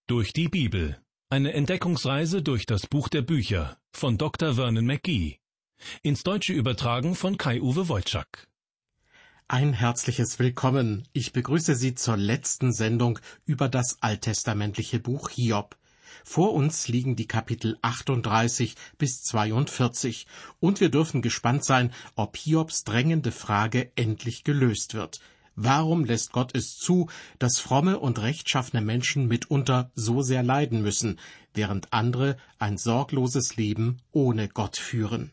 Durch die Bibel. Eine Entdeckungsreise durch das Buch der Bücher von Dr. Vernon McGee. Ins Deutsche übertragen von Kai-Uwe Wojczak. Ein herzliches Willkommen. Ich begrüße Sie zur letzten Sendung über das alttestamentliche Buch Hiob. Vor uns liegen die Kapitel 38 bis 42 und wir dürfen gespannt sein, ob Hiobs drängende Frage endlich gelöst wird. Warum lässt Gott es zu, dass fromme und rechtschaffene Menschen mitunter so sehr leiden müssen, während andere ein sorgloses Leben ohne Gott führen?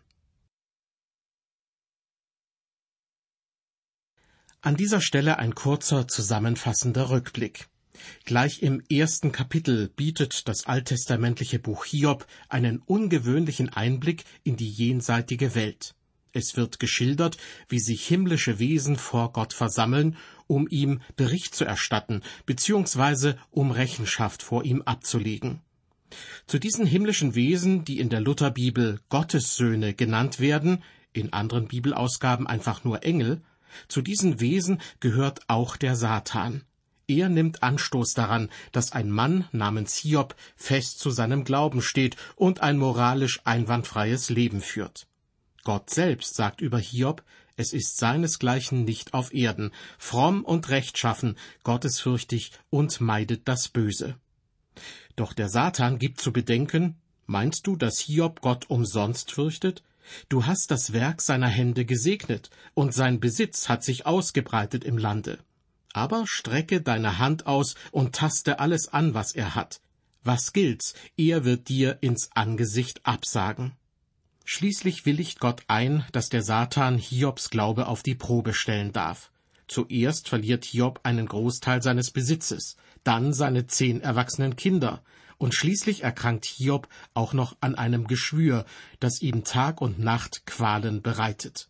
An dieser Stelle ein kurzer zusammenfassender Rückblick. Gleich im ersten Kapitel bietet das alttestamentliche Buch Hiob einen ungewöhnlichen Einblick in die jenseitige Welt. Es wird geschildert, wie sich himmlische Wesen vor Gott versammeln, um ihm Bericht zu erstatten, beziehungsweise um Rechenschaft vor ihm abzulegen. Zu diesen himmlischen Wesen, die in der Lutherbibel Gottessöhne genannt werden, in anderen Bibelausgaben einfach nur Engel, zu diesen Wesen gehört auch der Satan. Er nimmt Anstoß daran, dass ein Mann namens Hiob fest zu seinem Glauben steht und ein moralisch einwandfreies Leben führt. Gott selbst sagt über Hiob, es ist seinesgleichen nicht auf Erden, fromm und rechtschaffen, gottesfürchtig und meidet das Böse. Doch der Satan gibt zu bedenken, meinst du, dass Hiob Gott umsonst fürchtet? Du hast das Werk seiner Hände gesegnet, und sein Besitz hat sich ausgebreitet im Lande. Aber strecke deine Hand aus und taste alles an, was er hat. Was gilt's? Er wird dir ins Angesicht absagen. Schließlich willigt Gott ein, dass der Satan Hiobs Glaube auf die Probe stellen darf. Zuerst verliert Hiob einen Großteil seines Besitzes, dann seine 10 erwachsenen Kinder, und schließlich erkrankt Hiob auch noch an einem Geschwür, das ihm Tag und Nacht Qualen bereitet.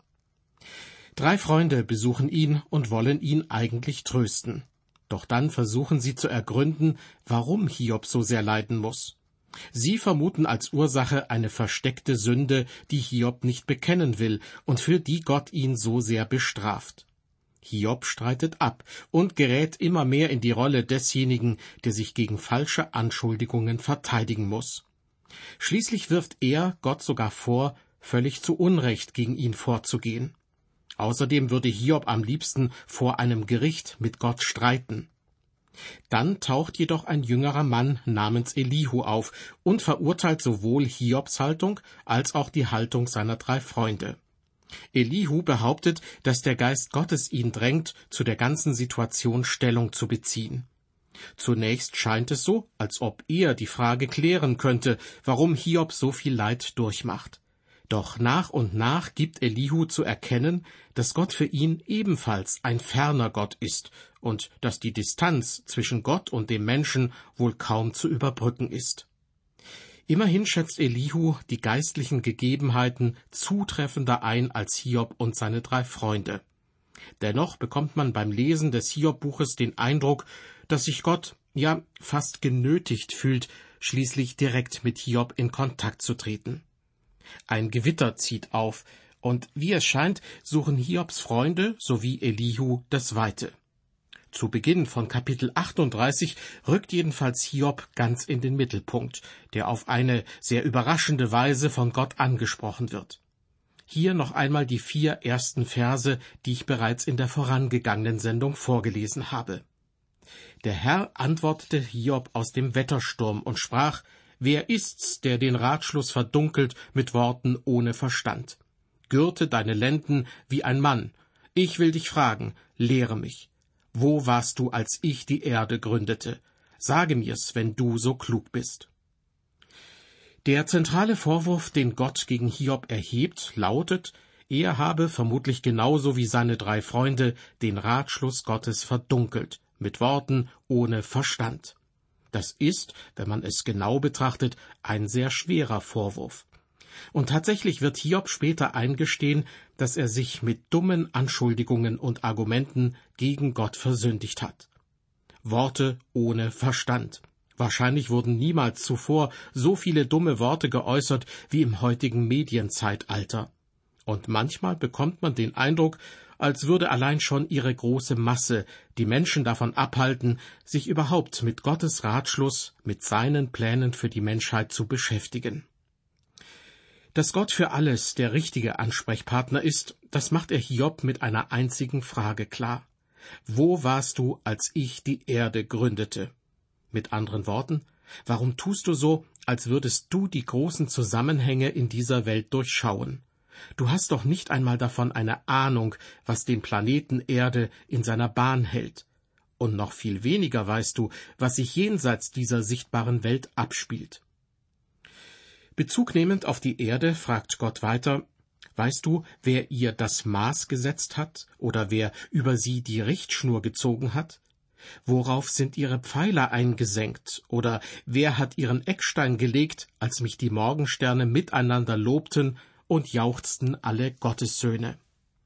3 Freunde besuchen ihn und wollen ihn eigentlich trösten. Doch dann versuchen sie zu ergründen, warum Hiob so sehr leiden muss. Sie vermuten als Ursache eine versteckte Sünde, die Hiob nicht bekennen will und für die Gott ihn so sehr bestraft. Hiob streitet ab und gerät immer mehr in die Rolle desjenigen, der sich gegen falsche Anschuldigungen verteidigen muss. Schließlich wirft er Gott sogar vor, völlig zu Unrecht gegen ihn vorzugehen. Außerdem würde Hiob am liebsten vor einem Gericht mit Gott streiten. Dann taucht jedoch ein jüngerer Mann namens Elihu auf und verurteilt sowohl Hiobs Haltung als auch die Haltung seiner 3 Freunde. Elihu behauptet, dass der Geist Gottes ihn drängt, zu der ganzen Situation Stellung zu beziehen. Zunächst scheint es so, als ob er die Frage klären könnte, warum Hiob so viel Leid durchmacht. Doch nach und nach gibt Elihu zu erkennen, dass Gott für ihn ebenfalls ein ferner Gott ist und dass die Distanz zwischen Gott und dem Menschen wohl kaum zu überbrücken ist. Immerhin schätzt Elihu die geistlichen Gegebenheiten zutreffender ein als Hiob und seine 3 Freunde. Dennoch bekommt man beim Lesen des Hiob-Buches den Eindruck, dass sich Gott, fast genötigt fühlt, schließlich direkt mit Hiob in Kontakt zu treten. Ein Gewitter zieht auf, und wie es scheint, suchen Hiobs Freunde sowie Elihu das Weite. Zu Beginn von Kapitel 38 rückt jedenfalls Hiob ganz in den Mittelpunkt, der auf eine sehr überraschende Weise von Gott angesprochen wird. Hier noch einmal die 4 ersten Verse, die ich bereits in der vorangegangenen Sendung vorgelesen habe. Der Herr antwortete Hiob aus dem Wettersturm und sprach: Wer ist's, der den Ratschluss verdunkelt mit Worten ohne Verstand? Gürte deine Lenden wie ein Mann. Ich will dich fragen, lehre mich. Wo warst du, als ich die Erde gründete? Sage mir's, wenn du so klug bist. Der zentrale Vorwurf, den Gott gegen Hiob erhebt, lautet, er habe vermutlich genauso wie seine 3 Freunde den Ratschluss Gottes verdunkelt, mit Worten ohne Verstand. Das ist, wenn man es genau betrachtet, ein sehr schwerer Vorwurf. Und tatsächlich wird Hiob später eingestehen, dass er sich mit dummen Anschuldigungen und Argumenten gegen Gott versündigt hat. Worte ohne Verstand. Wahrscheinlich wurden niemals zuvor so viele dumme Worte geäußert wie im heutigen Medienzeitalter. Und manchmal bekommt man den Eindruck, als würde allein schon ihre große Masse die Menschen davon abhalten, sich überhaupt mit Gottes Ratschluss, mit seinen Plänen für die Menschheit zu beschäftigen. Dass Gott für alles der richtige Ansprechpartner ist, das macht er Hiob mit einer einzigen Frage klar. Wo warst du, als ich die Erde gründete? Mit anderen Worten, warum tust du so, als würdest du die großen Zusammenhänge in dieser Welt durchschauen? Du hast doch nicht einmal davon eine Ahnung, was den Planeten Erde in seiner Bahn hält. Und noch viel weniger weißt du, was sich jenseits dieser sichtbaren Welt abspielt. Bezug nehmend auf die Erde fragt Gott weiter, weißt du, wer ihr das Maß gesetzt hat oder wer über sie die Richtschnur gezogen hat? Worauf sind ihre Pfeiler eingesenkt oder wer hat ihren Eckstein gelegt, als mich die Morgensterne miteinander lobten und jauchzten alle Gottessöhne?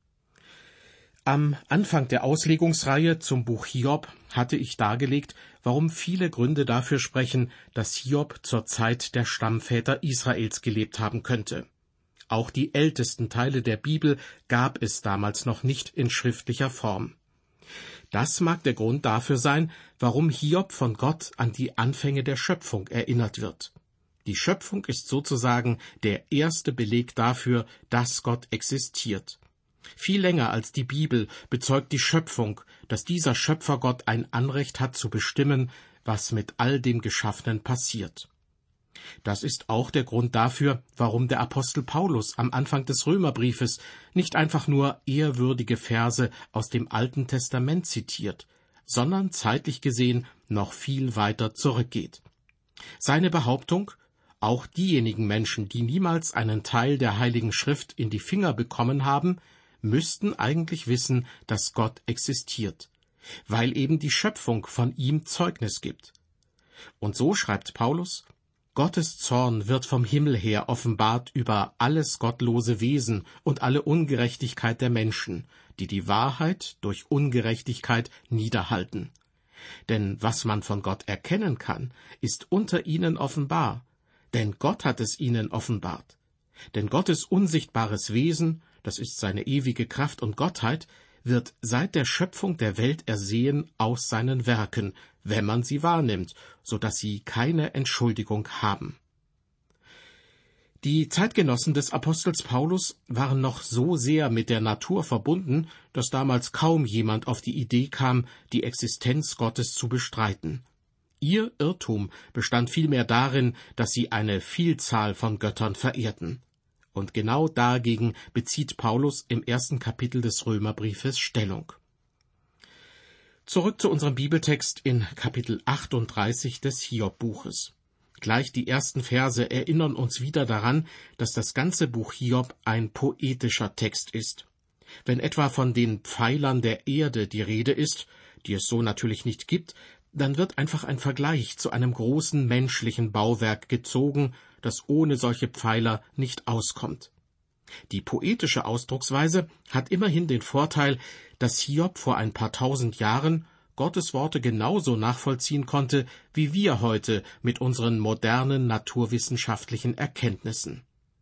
Am Anfang der Auslegungsreihe zum Buch Hiob hatte ich dargelegt, warum viele Gründe dafür sprechen, dass Hiob zur Zeit der Stammväter Israels gelebt haben könnte. Auch die ältesten Teile der Bibel gab es damals noch nicht in schriftlicher Form. Das mag der Grund dafür sein, warum Hiob von Gott an die Anfänge der Schöpfung erinnert wird. Die Schöpfung ist sozusagen der erste Beleg dafür, dass Gott existiert. Viel länger als die Bibel bezeugt die Schöpfung, dass dieser Schöpfergott ein Anrecht hat zu bestimmen, was mit all dem Geschaffenen passiert. Das ist auch der Grund dafür, warum der Apostel Paulus am Anfang des Römerbriefes nicht einfach nur ehrwürdige Verse aus dem Alten Testament zitiert, sondern zeitlich gesehen noch viel weiter zurückgeht. Seine Behauptung, auch diejenigen Menschen, die niemals einen Teil der Heiligen Schrift in die Finger bekommen haben, müssten eigentlich wissen, dass Gott existiert, weil eben die Schöpfung von ihm Zeugnis gibt. Und so schreibt Paulus, Gottes Zorn wird vom Himmel her offenbart über alles gottlose Wesen und alle Ungerechtigkeit der Menschen, die die Wahrheit durch Ungerechtigkeit niederhalten. Denn was man von Gott erkennen kann, ist unter ihnen offenbar, denn Gott hat es ihnen offenbart. Denn Gottes unsichtbares Wesen, das ist seine ewige Kraft und Gottheit, wird seit der Schöpfung der Welt ersehen aus seinen Werken, wenn man sie wahrnimmt, so dass sie keine Entschuldigung haben. Die Zeitgenossen des Apostels Paulus waren noch so sehr mit der Natur verbunden, dass damals kaum jemand auf die Idee kam, die Existenz Gottes zu bestreiten. Ihr Irrtum bestand vielmehr darin, dass sie eine Vielzahl von Göttern verehrten. Und genau dagegen bezieht Paulus im 1. Kapitel des Römerbriefes Stellung. Zurück zu unserem Bibeltext in Kapitel 38 des Hiob-Buches. Gleich die ersten Verse erinnern uns wieder daran, dass das ganze Buch Hiob ein poetischer Text ist. Wenn etwa von den Pfeilern der Erde die Rede ist, die es so natürlich nicht gibt, dann wird einfach ein Vergleich zu einem großen menschlichen Bauwerk gezogen, das ohne solche Pfeiler nicht auskommt. Die poetische Ausdrucksweise hat immerhin den Vorteil, dass Hiob vor ein paar tausend Jahren Gottes Worte genauso nachvollziehen konnte, wie wir heute mit unseren modernen naturwissenschaftlichen Erkenntnissen.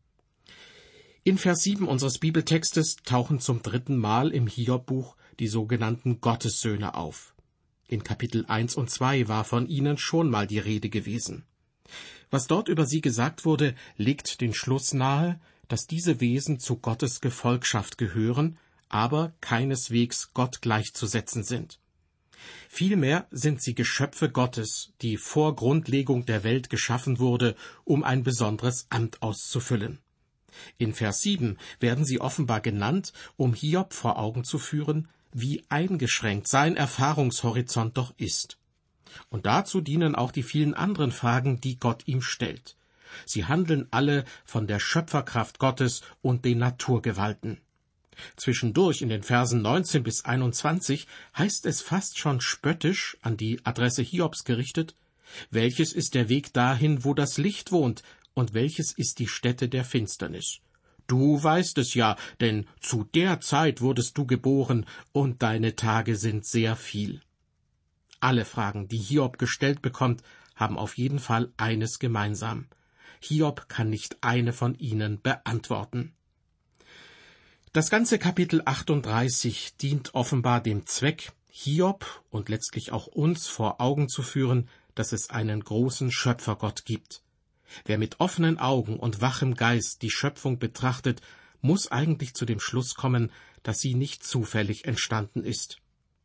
In Vers 7 unseres Bibeltextes tauchen zum 3. Mal im Hiob-Buch die sogenannten Gottessöhne auf. In Kapitel 1 und 2 war von ihnen schon mal die Rede gewesen. Was dort über sie gesagt wurde, legt den Schluss nahe, dass diese Wesen zu Gottes Gefolgschaft gehören, aber keineswegs Gott gleichzusetzen sind. Vielmehr sind sie Geschöpfe Gottes, die vor Grundlegung der Welt geschaffen wurde, um ein besonderes Amt auszufüllen. In Vers 7 werden sie offenbar genannt, um Hiob vor Augen zu führen, wie eingeschränkt sein Erfahrungshorizont doch ist. Und dazu dienen auch die vielen anderen Fragen, die Gott ihm stellt. Sie handeln alle von der Schöpferkraft Gottes und den Naturgewalten. Zwischendurch in den Versen 19 bis 21 heißt es fast schon spöttisch an die Adresse Hiobs gerichtet, welches ist der Weg dahin, wo das Licht wohnt, und welches ist die Stätte der Finsternis? Du weißt es ja, denn zu der Zeit wurdest du geboren, und deine Tage sind sehr viel. Alle Fragen, die Hiob gestellt bekommt, haben auf jeden Fall eines gemeinsam. Hiob kann nicht eine von ihnen beantworten. Das ganze Kapitel 38 dient offenbar dem Zweck, Hiob und letztlich auch uns vor Augen zu führen, dass es einen großen Schöpfergott gibt. Wer mit offenen Augen und wachem Geist die Schöpfung betrachtet, muss eigentlich zu dem Schluss kommen, dass sie nicht zufällig entstanden ist.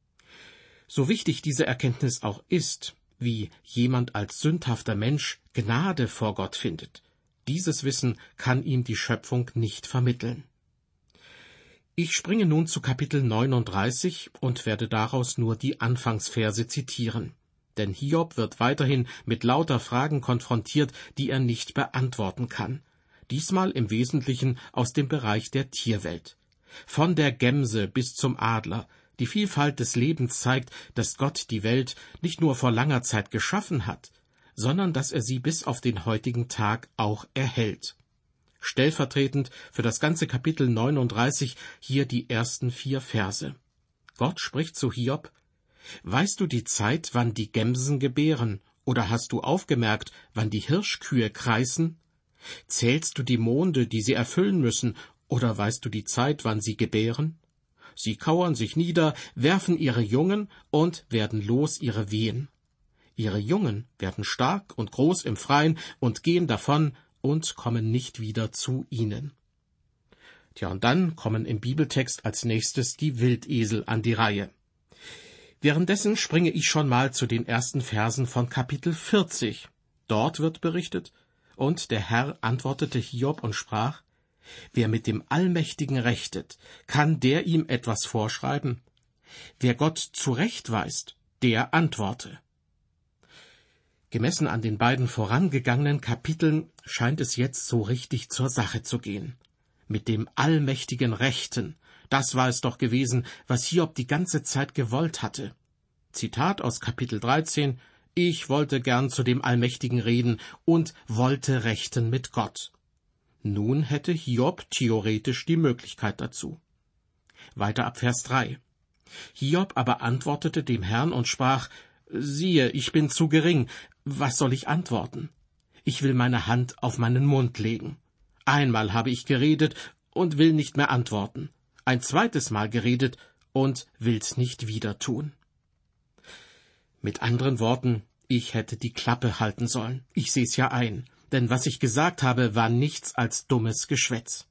So wichtig diese Erkenntnis auch ist, wie jemand als sündhafter Mensch Gnade vor Gott findet, dieses Wissen kann ihm die Schöpfung nicht vermitteln. Ich springe nun zu Kapitel 39 und werde daraus nur die Anfangsverse zitieren. Denn Hiob wird weiterhin mit lauter Fragen konfrontiert, die er nicht beantworten kann. Diesmal im Wesentlichen aus dem Bereich der Tierwelt. Von der Gemse bis zum Adler. Die Vielfalt des Lebens zeigt, dass Gott die Welt nicht nur vor langer Zeit geschaffen hat, sondern dass er sie bis auf den heutigen Tag auch erhält. Stellvertretend für das ganze Kapitel 39 hier die ersten 4 Verse. Gott spricht zu Hiob: Weißt du die Zeit, wann die Gemsen gebären, oder hast du aufgemerkt, wann die Hirschkühe kreisen? Zählst du die Monde, die sie erfüllen müssen, oder weißt du die Zeit, wann sie gebären? Sie kauern sich nieder, werfen ihre Jungen und werden los ihre Wehen. Ihre Jungen werden stark und groß im Freien und gehen davon und kommen nicht wieder zu ihnen. Tja, und dann kommen im Bibeltext als nächstes die Wildesel an die Reihe. Währenddessen springe ich schon mal zu den ersten Versen von Kapitel 40. Dort wird berichtet: Und der Herr antwortete Hiob und sprach: Wer mit dem Allmächtigen rechtet, kann der ihm etwas vorschreiben? Wer Gott zurechtweist, der antworte. Gemessen an den beiden vorangegangenen Kapiteln scheint es jetzt so richtig zur Sache zu gehen. Mit dem allmächtigen Rechten, das war es doch gewesen, was Hiob die ganze Zeit gewollt hatte. Zitat aus Kapitel 13: Ich wollte gern zu dem Allmächtigen reden und wollte rechten mit Gott. Nun hätte Hiob theoretisch die Möglichkeit dazu. Weiter ab Vers 3. Hiob aber antwortete dem Herrn und sprach: Siehe, ich bin zu gering, was soll ich antworten? Ich will meine Hand auf meinen Mund legen. Einmal habe ich geredet und will nicht mehr antworten. Ein zweites Mal geredet und will's nicht wieder tun. Mit anderen Worten, ich hätte die Klappe halten sollen. Ich seh's ja ein, denn was ich gesagt habe, war nichts als dummes Geschwätz.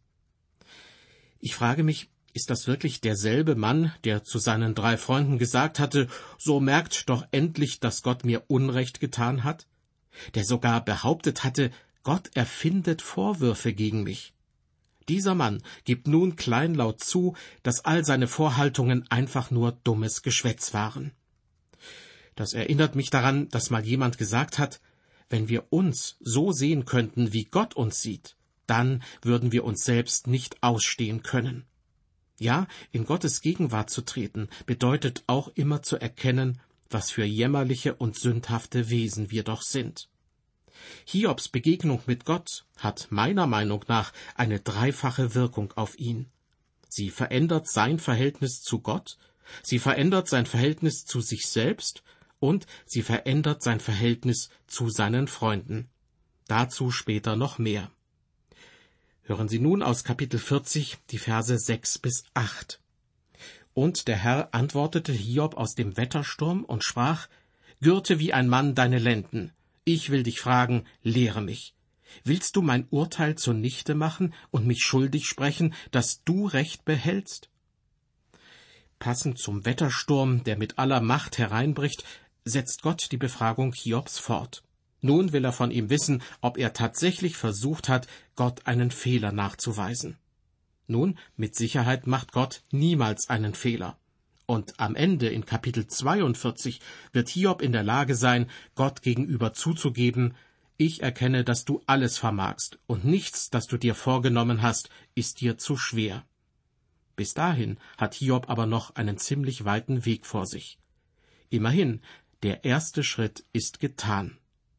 Ich frage mich, ist das wirklich derselbe Mann, der zu seinen 3 Freunden gesagt hatte: So merkt doch endlich, dass Gott mir Unrecht getan hat? Der sogar behauptet hatte, Gott erfindet Vorwürfe gegen mich. Dieser Mann gibt nun kleinlaut zu, dass all seine Vorhaltungen einfach nur dummes Geschwätz waren. Das erinnert mich daran, dass mal jemand gesagt hat: Wenn wir uns so sehen könnten, wie Gott uns sieht, dann würden wir uns selbst nicht ausstehen können. Ja, in Gottes Gegenwart zu treten, bedeutet auch immer zu erkennen, was für jämmerliche und sündhafte Wesen wir doch sind. Hiobs Begegnung mit Gott hat meiner Meinung nach eine dreifache Wirkung auf ihn. Sie verändert sein Verhältnis zu Gott, sie verändert sein Verhältnis zu sich selbst und sie verändert sein Verhältnis zu seinen Freunden. Dazu später noch mehr. Hören Sie nun aus Kapitel 40 die Verse 6 bis 8. Und der Herr antwortete Hiob aus dem Wettersturm und sprach: Gürte wie ein Mann deine Lenden. Ich will dich fragen, lehre mich. Willst du mein Urteil zunichte machen und mich schuldig sprechen, dass du Recht behältst? Passend zum Wettersturm, der mit aller Macht hereinbricht, setzt Gott die Befragung Hiobs fort. Nun will er von ihm wissen, ob er tatsächlich versucht hat, Gott einen Fehler nachzuweisen. Nun, mit Sicherheit macht Gott niemals einen Fehler. Und am Ende in Kapitel 42 wird Hiob in der Lage sein, Gott gegenüber zuzugeben: Ich erkenne, dass du alles vermagst, und nichts, das du dir vorgenommen hast, ist dir zu schwer. Bis dahin hat Hiob aber noch einen ziemlich weiten Weg vor sich. Immerhin, der erste Schritt ist getan.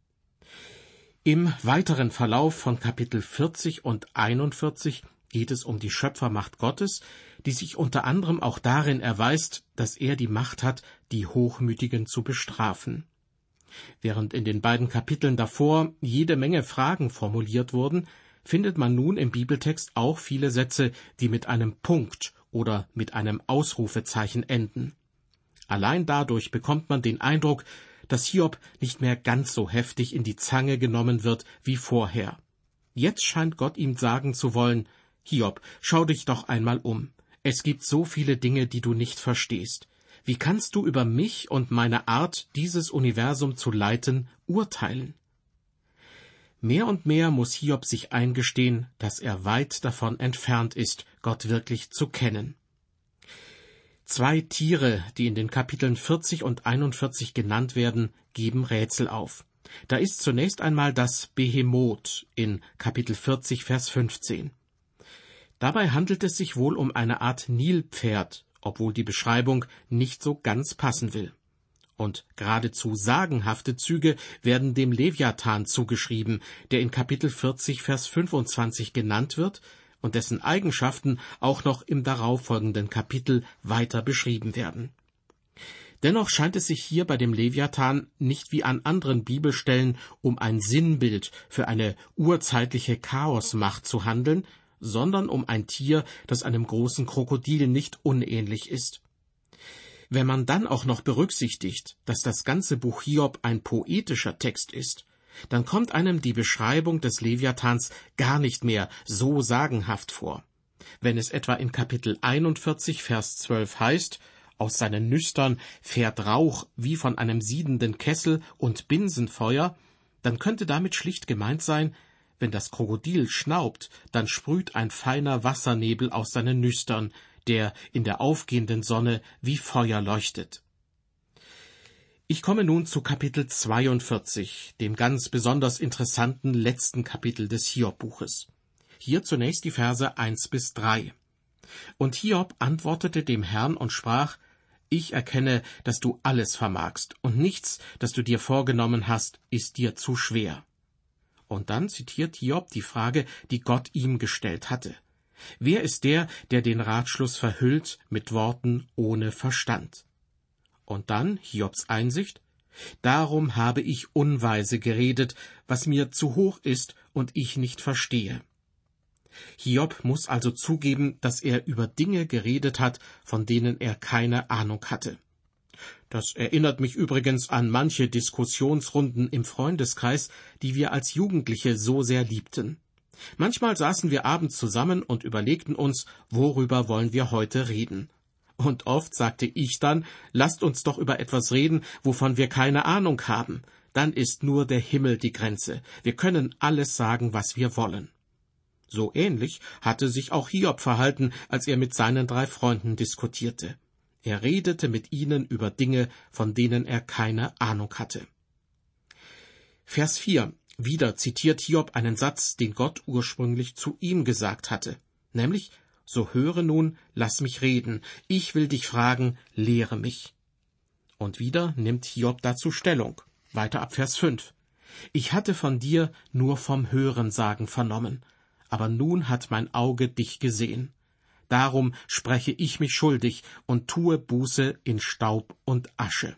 Im weiteren Verlauf von Kapitel 40 und 41 geht es um die Schöpfermacht Gottes, die sich unter anderem auch darin erweist, dass er die Macht hat, die Hochmütigen zu bestrafen. Während in den beiden Kapiteln davor jede Menge Fragen formuliert wurden, findet man nun im Bibeltext auch viele Sätze, die mit einem Punkt oder mit einem Ausrufezeichen enden. Allein dadurch bekommt man den Eindruck, dass Hiob nicht mehr ganz so heftig in die Zange genommen wird wie vorher. Jetzt scheint Gott ihm sagen zu wollen: Hiob, schau dich doch einmal um. Es gibt so viele Dinge, die du nicht verstehst. Wie kannst du über mich und meine Art, dieses Universum zu leiten, urteilen? Mehr und mehr muss Hiob sich eingestehen, dass er weit davon entfernt ist, Gott wirklich zu kennen. 2 Tiere, die in den Kapiteln 40 und 41 genannt werden, geben Rätsel auf. Da ist zunächst einmal das Behemoth in Kapitel 40, Vers 15. Dabei handelt es sich wohl um eine Art Nilpferd, obwohl die Beschreibung nicht so ganz passen will. Und geradezu sagenhafte Züge werden dem Leviathan zugeschrieben, der in Kapitel 40, Vers 25 genannt wird und dessen Eigenschaften auch noch im darauffolgenden Kapitel weiter beschrieben werden. Dennoch scheint es sich hier bei dem Leviathan nicht wie an anderen Bibelstellen um ein Sinnbild für eine urzeitliche Chaosmacht zu handeln, sondern um ein Tier, das einem großen Krokodil nicht unähnlich ist. Wenn man dann auch noch berücksichtigt, dass das ganze Buch Hiob ein poetischer Text ist, dann kommt einem die Beschreibung des Leviathans gar nicht mehr so sagenhaft vor. Wenn es etwa in Kapitel 41, Vers 12 heißt: Aus seinen Nüstern fährt Rauch wie von einem siedenden Kessel und Binsenfeuer, dann könnte damit schlicht gemeint sein: Wenn das Krokodil schnaubt, dann sprüht ein feiner Wassernebel aus seinen Nüstern, der in der aufgehenden Sonne wie Feuer leuchtet. Ich komme nun zu Kapitel 42, dem ganz besonders interessanten letzten Kapitel des Hiob-Buches. Hier zunächst die Verse 1 bis 3. Und Hiob antwortete dem Herrn und sprach: Ich erkenne, dass du alles vermagst, und nichts, das du dir vorgenommen hast, ist dir zu schwer. Und dann zitiert Hiob die Frage, die Gott ihm gestellt hatte. Wer ist der, der den Ratschluss verhüllt mit Worten ohne Verstand? Und dann Hiobs Einsicht: Darum habe ich unweise geredet, was mir zu hoch ist und ich nicht verstehe. Hiob muss also zugeben, dass er über Dinge geredet hat, von denen er keine Ahnung hatte. Das erinnert mich übrigens an manche Diskussionsrunden im Freundeskreis, die wir als Jugendliche so sehr liebten. Manchmal saßen wir abends zusammen und überlegten uns, worüber wollen wir heute reden. Und oft sagte ich dann: Lasst uns doch über etwas reden, wovon wir keine Ahnung haben. Dann ist nur der Himmel die Grenze. Wir können alles sagen, was wir wollen. So ähnlich hatte sich auch Hiob verhalten, als er mit seinen 3 Freunden diskutierte. Er redete mit ihnen über Dinge, von denen er keine Ahnung hatte. Vers 4. Wieder zitiert Hiob einen Satz, den Gott ursprünglich zu ihm gesagt hatte, nämlich: So höre nun, lass mich reden, ich will dich fragen, lehre mich. Und wieder nimmt Hiob dazu Stellung. Weiter ab Vers 5. Ich hatte von dir nur vom Hörensagen vernommen, aber nun hat mein Auge dich gesehen. Darum spreche ich mich schuldig und tue Buße in Staub und Asche.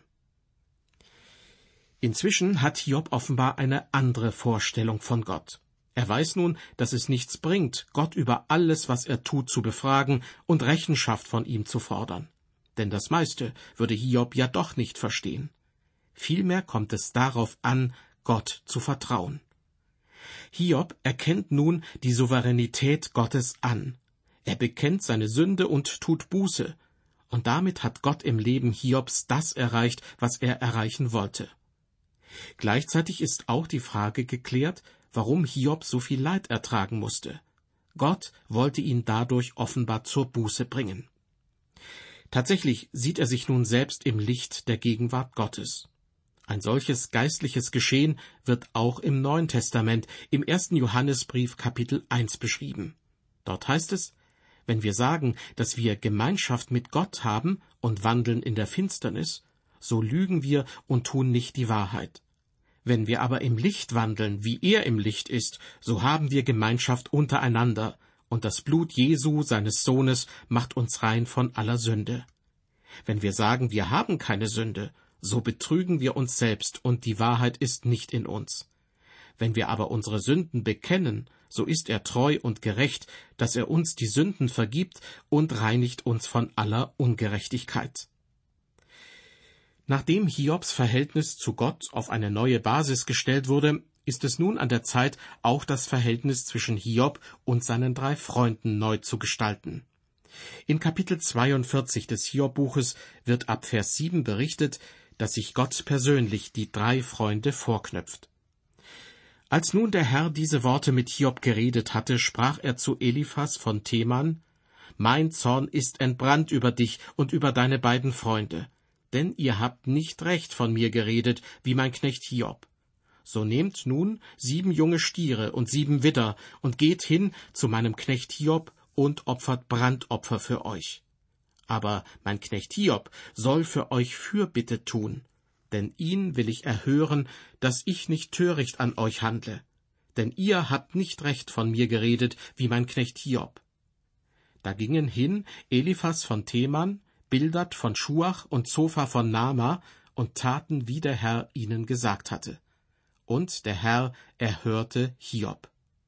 Inzwischen hat Hiob offenbar eine andere Vorstellung von Gott. Er weiß nun, dass es nichts bringt, Gott über alles, was er tut, zu befragen und Rechenschaft von ihm zu fordern. Denn das meiste würde Hiob ja doch nicht verstehen. Vielmehr kommt es darauf an, Gott zu vertrauen. Hiob erkennt nun die Souveränität Gottes an. Er bekennt seine Sünde und tut Buße. Und damit hat Gott im Leben Hiobs das erreicht, was er erreichen wollte. Gleichzeitig ist auch die Frage geklärt, warum Hiob so viel Leid ertragen musste. Gott wollte ihn dadurch offenbar zur Buße bringen. Tatsächlich sieht er sich nun selbst im Licht der Gegenwart Gottes. Ein solches geistliches Geschehen wird auch im Neuen Testament, im 1. Johannesbrief Kapitel 1 beschrieben. Dort heißt es: Wenn wir sagen, dass wir Gemeinschaft mit Gott haben und wandeln in der Finsternis, so lügen wir und tun nicht die Wahrheit. Wenn wir aber im Licht wandeln, wie er im Licht ist, so haben wir Gemeinschaft untereinander, und das Blut Jesu, seines Sohnes, macht uns rein von aller Sünde. Wenn wir sagen, wir haben keine Sünde, so betrügen wir uns selbst, und die Wahrheit ist nicht in uns. Wenn wir aber unsere Sünden bekennen, so ist er treu und gerecht, dass er uns die Sünden vergibt und reinigt uns von aller Ungerechtigkeit. Nachdem Hiobs Verhältnis zu Gott auf eine neue Basis gestellt wurde, ist es nun an der Zeit, auch das Verhältnis zwischen Hiob und seinen 3 Freunden neu zu gestalten. In Kapitel 42 des Hiob-Buches wird ab Vers 7 berichtet, dass sich Gott persönlich die 3 Freunde vorknöpft. Als nun der Herr diese Worte mit Hiob geredet hatte, sprach er zu Eliphas von Teman: »Mein Zorn ist entbrannt über dich und über deine beiden Freunde, denn ihr habt nicht recht von mir geredet, wie mein Knecht Hiob. So nehmt nun 7 junge Stiere und 7 Widder und geht hin zu meinem Knecht Hiob und opfert Brandopfer für euch. Aber mein Knecht Hiob soll für euch Fürbitte tun, denn ihn will ich erhören, dass ich nicht töricht an euch handle. Denn ihr habt nicht recht von mir geredet, wie mein Knecht Hiob.« Da gingen hin Eliphas von Teman, Bildad von Schuach und Zophar von Naama und taten, wie der Herr ihnen gesagt hatte. Und der Herr erhörte Hiob.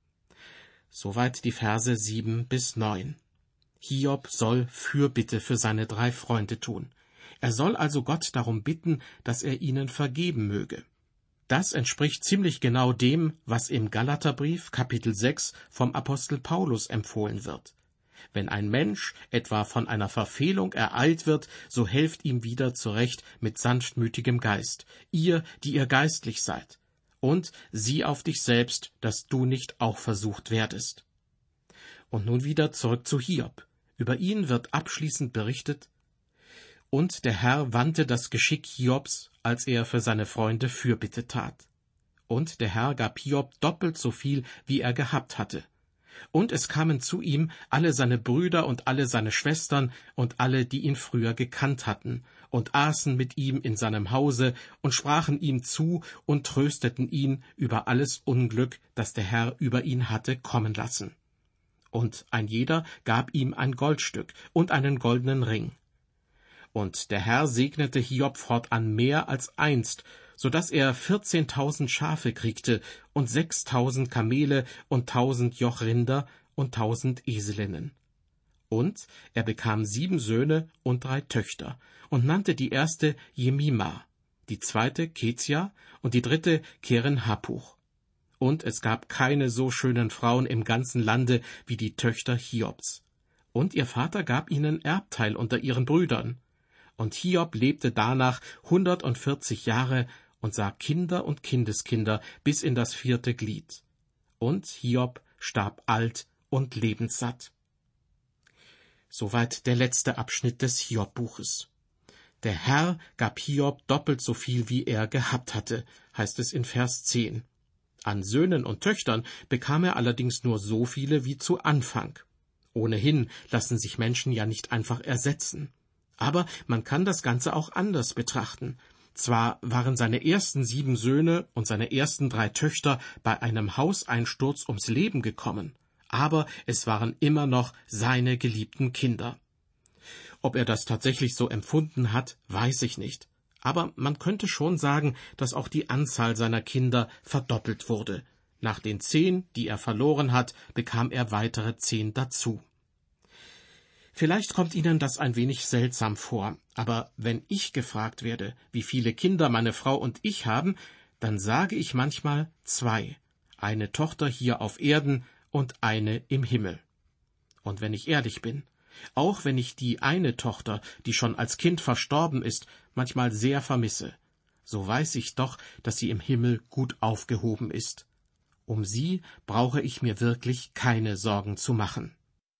Soweit die Verse 7 bis 9. Hiob soll Fürbitte für seine 3 Freunde tun. Er soll also Gott darum bitten, dass er ihnen vergeben möge. Das entspricht ziemlich genau dem, was im Galaterbrief Kapitel 6 vom Apostel Paulus empfohlen wird. Wenn ein Mensch etwa von einer Verfehlung ereilt wird, so helft ihm wieder zurecht mit sanftmütigem Geist, ihr, die ihr geistlich seid, und sieh auf dich selbst, dass du nicht auch versucht werdest. Und nun wieder zurück zu Hiob. Über ihn wird abschließend berichtet: »Und der Herr wandte das Geschick Hiobs, als er für seine Freunde Fürbitte tat. Und der Herr gab Hiob doppelt so viel, wie er gehabt hatte. Und es kamen zu ihm alle seine Brüder und alle seine Schwestern und alle, die ihn früher gekannt hatten, und aßen mit ihm in seinem Hause und sprachen ihm zu und trösteten ihn über alles Unglück, das der Herr über ihn hatte kommen lassen. Und ein jeder gab ihm ein Goldstück und einen goldenen Ring. Und der Herr segnete Hiob fortan mehr als einst, so dass er 14.000 Schafe kriegte und 6.000 Kamele und 1.000 Jochrinder und 1.000 Eselinnen. Und er bekam 7 Söhne und 3 Töchter und nannte die erste Jemima, die zweite Kezia und die dritte Keren-Happuch. Und es gab keine so schönen Frauen im ganzen Lande wie die Töchter Hiobs. Und ihr Vater gab ihnen Erbteil unter ihren Brüdern. Und Hiob lebte danach 140 Jahre und sah Kinder und Kindeskinder bis in das 4. Glied. Und Hiob starb alt und lebenssatt. Soweit der letzte Abschnitt des Hiob-Buches. Der Herr gab Hiob doppelt so viel, wie er gehabt hatte, heißt es in Vers 10. An Söhnen und Töchtern bekam er allerdings nur so viele wie zu Anfang. Ohnehin lassen sich Menschen ja nicht einfach ersetzen. Aber man kann das Ganze auch anders betrachten. Zwar waren seine ersten 7 Söhne und seine ersten 3 Töchter bei einem Hauseinsturz ums Leben gekommen, aber es waren immer noch seine geliebten Kinder. Ob er das tatsächlich so empfunden hat, weiß ich nicht. Aber man könnte schon sagen, dass auch die Anzahl seiner Kinder verdoppelt wurde. Nach den 10, die er verloren hat, bekam er weitere 10 dazu. Vielleicht kommt Ihnen das ein wenig seltsam vor, aber wenn ich gefragt werde, wie viele Kinder meine Frau und ich haben, dann sage ich manchmal 2. Eine Tochter hier auf Erden und eine im Himmel. Und wenn ich ehrlich bin, auch wenn ich die eine Tochter, die schon als Kind verstorben ist, manchmal sehr vermisse, so weiß ich doch, dass sie im Himmel gut aufgehoben ist. Um sie brauche ich mir wirklich keine Sorgen zu machen.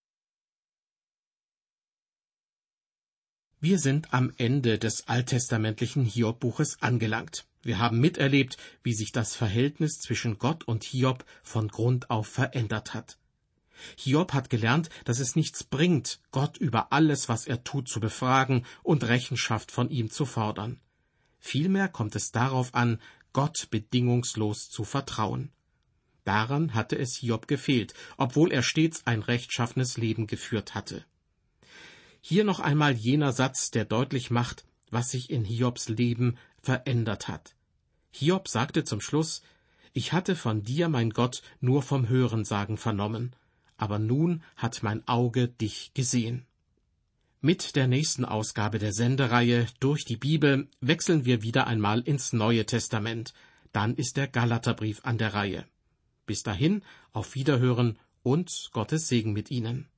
Wir sind am Ende des alttestamentlichen Hiob-Buches angelangt. Wir haben miterlebt, wie sich das Verhältnis zwischen Gott und Hiob von Grund auf verändert hat. Hiob hat gelernt, dass es nichts bringt, Gott über alles, was er tut, zu befragen und Rechenschaft von ihm zu fordern. Vielmehr kommt es darauf an, Gott bedingungslos zu vertrauen. Daran hatte es Hiob gefehlt, obwohl er stets ein rechtschaffenes Leben geführt hatte. Hier noch einmal jener Satz, der deutlich macht, was sich in Hiobs Leben verändert hat. Hiob sagte zum Schluss: Ich hatte von dir, mein Gott, nur vom Hörensagen vernommen, aber nun hat mein Auge dich gesehen. Mit der nächsten Ausgabe der Sendereihe Durch die Bibel wechseln wir wieder einmal ins Neue Testament. Dann ist der Galaterbrief an der Reihe. Bis dahin, auf Wiederhören und Gottes Segen mit Ihnen.